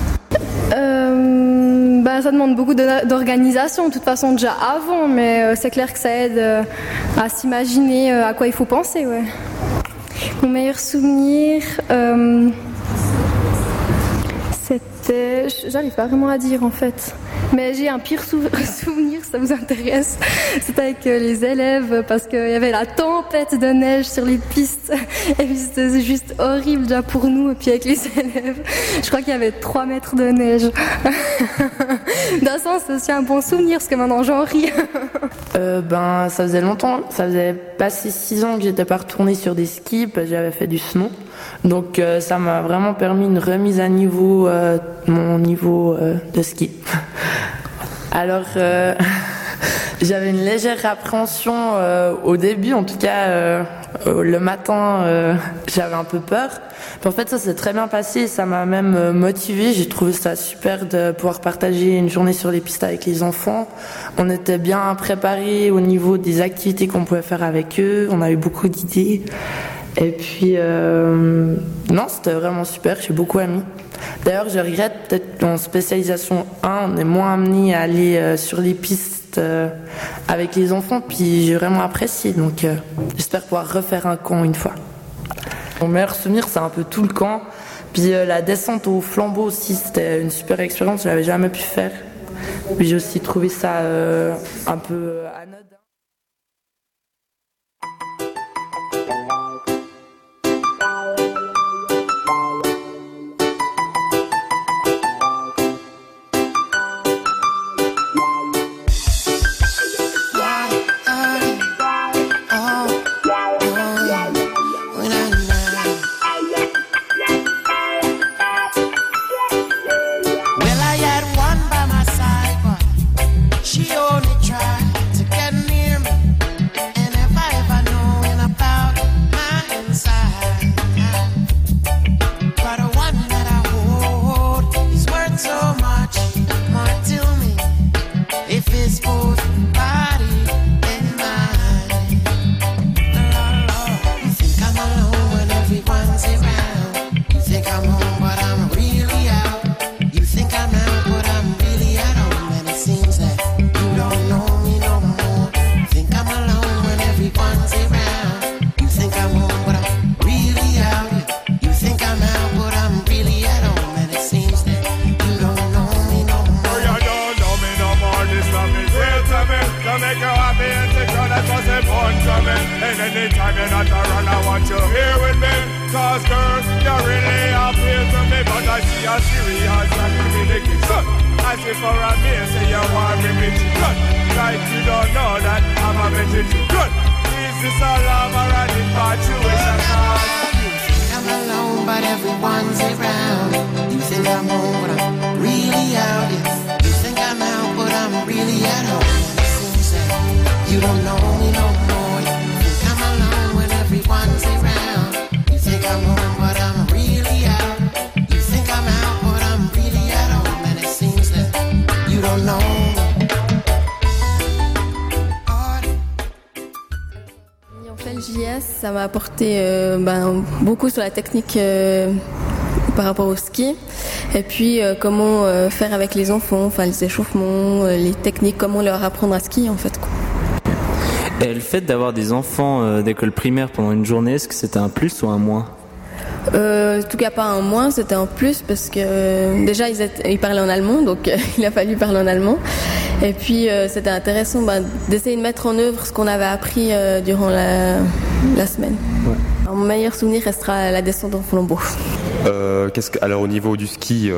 S15: Ça demande beaucoup d'organisation de toute façon déjà avant, mais c'est clair que ça aide à s'imaginer à quoi il faut penser. Ouais. Mon meilleur souvenir, c'était... J'arrive pas vraiment à dire en fait. Mais j'ai un pire souvenir, ça vous intéresse. C'était avec les élèves parce qu'il y avait la tempête de neige sur les pistes. Et puis c'était juste horrible déjà pour nous. Et puis avec les élèves, je crois qu'il y avait 3 mètres de neige. D'un sens, c'est aussi un bon souvenir parce que maintenant j'en ris.
S17: Ça faisait longtemps, ça faisait passé 6 ans que j'étais pas retournée sur des skis parce que j'avais fait du snow. Donc ça m'a vraiment permis une remise à niveau, mon niveau de ski. Alors j'avais une légère appréhension au début, en tout cas le matin j'avais un peu peur. Puis en fait ça s'est très bien passé, ça m'a même motivée. J'ai trouvé ça super de pouvoir partager une journée sur les pistes avec les enfants. On était bien préparés au niveau des activités qu'on pouvait faire avec eux, on a eu beaucoup d'idées. Et puis non, c'était vraiment super, j'ai beaucoup aimé. D'ailleurs je regrette peut-être qu'en spécialisation 1 on est moins amené à aller sur les pistes avec les enfants, puis j'ai vraiment apprécié, donc j'espère pouvoir refaire un camp une fois. Mon meilleur souvenir c'est un peu tout le camp, puis la descente au flambeau aussi, c'était une super expérience, je l'avais jamais pu faire. Puis j'ai aussi trouvé ça un peu anodin.
S19: Everyone's around. You think I'm
S1: You don't know me no more. You think I'm alone when everyone's around. You think I'm home, but I'm really out. You think I'm out, but I'm really at home. And it seems that you don't know me.
S18: En fait, le JS, ça m'a apporté beaucoup sur la technique par rapport au ski. Et puis comment faire avec les enfants, enfin les échauffements, les techniques, comment leur apprendre à skier en fait.
S11: Et le fait d'avoir des enfants d'école primaire pendant une journée, est-ce que c'était un plus ou un moins ?
S18: En tout cas pas un moins, c'était un plus parce que déjà ils parlaient en allemand, donc il a fallu parler en allemand. Et puis c'était intéressant d'essayer de mettre en œuvre ce qu'on avait appris durant la semaine. Ouais. Alors, mon meilleur souvenir restera la descente en flambeau.
S20: Alors au niveau du ski,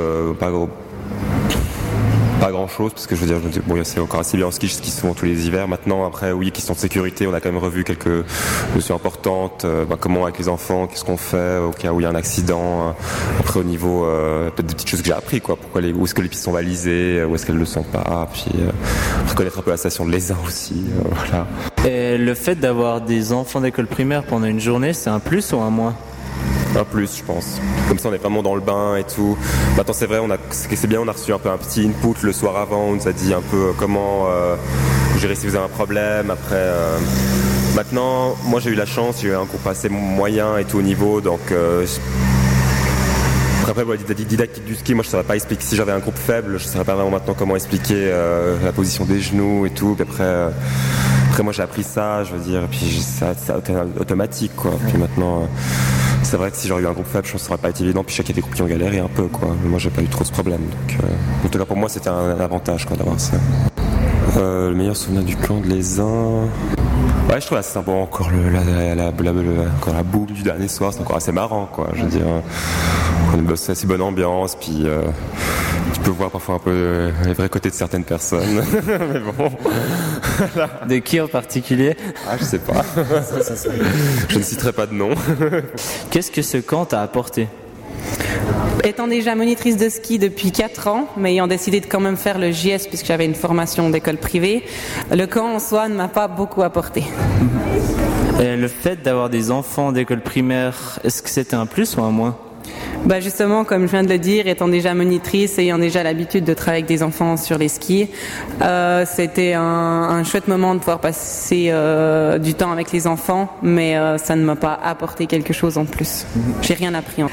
S20: pas grand chose, parce que je veux dire, c'est encore assez bien en ski, je skie souvent tous les hivers. Maintenant, après, oui, question de sécurité, on a quand même revu quelques notions importantes. Comment avec les enfants, qu'est-ce qu'on fait au cas où il y a un accident. Après, au niveau, peut-être des petites choses que j'ai appris, quoi. Où est-ce que les pistes sont balisées, où est-ce qu'elles ne le sont pas. Puis, reconnaître un peu la station de l'Aisin aussi, voilà.
S11: Et le fait d'avoir des enfants d'école primaire pendant une journée, c'est un plus ou un moins ?
S20: Un plus, je pense. Comme ça, on est vraiment dans le bain et tout. Maintenant, c'est vrai, c'est bien, on a reçu un peu un petit input le soir avant. On nous a dit un peu comment gérer si vous avez un problème. Après, maintenant, moi, j'ai eu la chance, j'ai eu un groupe assez moyen et tout au niveau, donc. Après, la didactique du ski, moi, je ne saurais pas expliquer. Si j'avais un groupe faible, je ne saurais pas vraiment maintenant comment expliquer la position des genoux et tout. Puis après, moi, j'ai appris ça, je veux dire, et puis ça automatique, quoi. Puis maintenant. C'est vrai que si j'aurais eu un groupe faible, je pense que ça n'aurait pas été évident. Puis chaque des groupes qui ont galéré un peu, quoi. Mais moi, j'ai pas eu trop ce problème. Donc, en tout cas, pour moi, c'était un avantage, quoi, d'avoir ça. Le meilleur souvenir du camp de l'Aisin. Ouais, je trouve assez sympa encore encore la boum du dernier soir. C'est encore assez marrant, quoi. Je veux dire, c'est assez bonne ambiance. Puis tu peux voir parfois un peu les vrais côtés de certaines personnes. Mais bon.
S11: De qui en particulier ?
S20: Ah, je sais pas. Je ne citerai pas de nom.
S11: Qu'est-ce que ce camp t'a apporté ?
S21: Étant déjà monitrice de ski depuis 4 ans, mais ayant décidé de quand même faire le JS puisque j'avais une formation d'école privée, le camp en soi ne m'a pas beaucoup apporté.
S11: Et le fait d'avoir des enfants d'école primaire, est-ce que c'était un plus ou un moins ?
S21: Justement, comme je viens de le dire, étant déjà monitrice, ayant déjà l'habitude de travailler avec des enfants sur les skis, c'était un chouette moment de pouvoir passer du temps avec les enfants, mais ça ne m'a pas apporté quelque chose en plus. J'ai rien appris.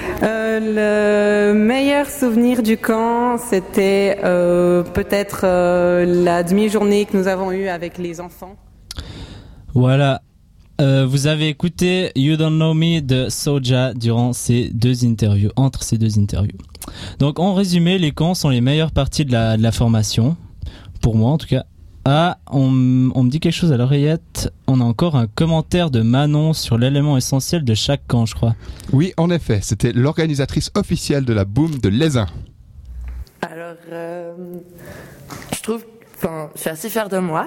S21: Le meilleur souvenir du camp, c'était peut-être la demi-journée que nous avons eue avec les enfants.
S11: Voilà. Vous avez écouté You Don't Know Me de Soja entre ces deux interviews. Donc en résumé, les camps sont les meilleures parties de la formation, pour moi en tout cas. On me dit quelque chose à l'oreillette. On a encore un commentaire de Manon sur l'élément essentiel de chaque camp, je crois.
S10: Oui, en effet, c'était l'organisatrice officielle de la Boom de l'Aisin.
S17: Alors, je trouve... je suis assez fière de moi.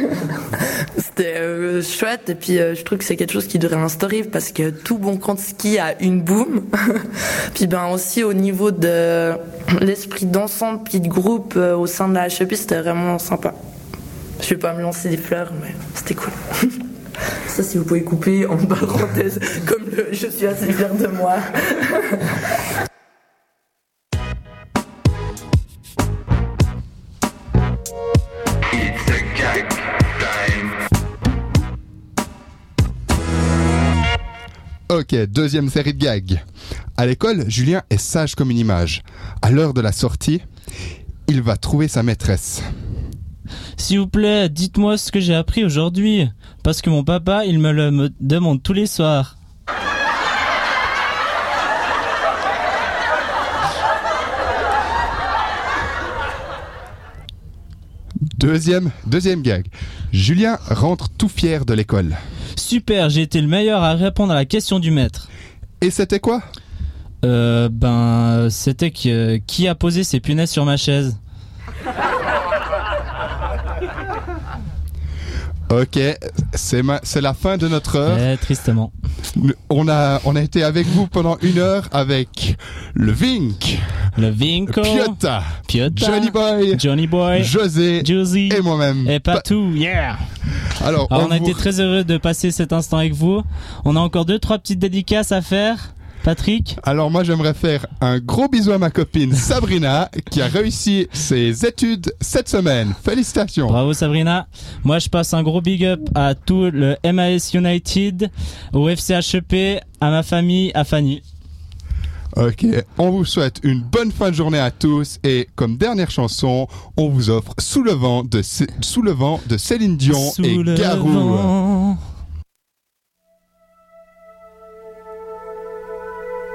S17: C'était chouette et puis je trouve que c'est quelque chose qui devrait instaurer parce que tout bon camp de ski a une boom. Puis aussi au niveau de l'esprit d'ensemble puis de groupe au sein de la HEP, c'était vraiment sympa. Je vais pas me lancer des fleurs, mais c'était cool. Ça, si vous pouvez couper en parenthèse, comme je suis assez fière de moi.
S10: Ok, deuxième série de gags. À l'école, Julien est sage comme une image. À l'heure de la sortie, il va trouver sa maîtresse.
S11: S'il vous plaît, dites-moi ce que j'ai appris aujourd'hui. Parce que mon papa, il me le demande tous les soirs.
S10: Deuxième gag. Julien rentre tout fier de l'école.
S11: Super, j'ai été le meilleur à répondre à la question du maître.
S10: Et c'était quoi ?
S11: C'était qui a posé ses punaises sur ma chaise.
S10: Ok, c'est la fin de notre heure.
S11: Tristement.
S10: On a été avec vous pendant 1 heure avec le Vink, Piota, Johnny Boy, José, et moi-même.
S11: Et Patou, yeah.
S10: Alors
S11: on a été très heureux de passer cet instant avec vous. On a encore 2-3 petites dédicaces à faire. Patrick?
S10: Alors moi j'aimerais faire un gros bisou à ma copine Sabrina qui a réussi ses études cette semaine. Félicitations.
S11: Bravo Sabrina. Moi je passe un gros big up à tout le MAS United, au FCHEP, à ma famille, à Fanny.
S10: Ok, on vous souhaite une bonne fin de journée à tous et comme dernière chanson, on vous offre Sous le vent de Céline Dion et Garou.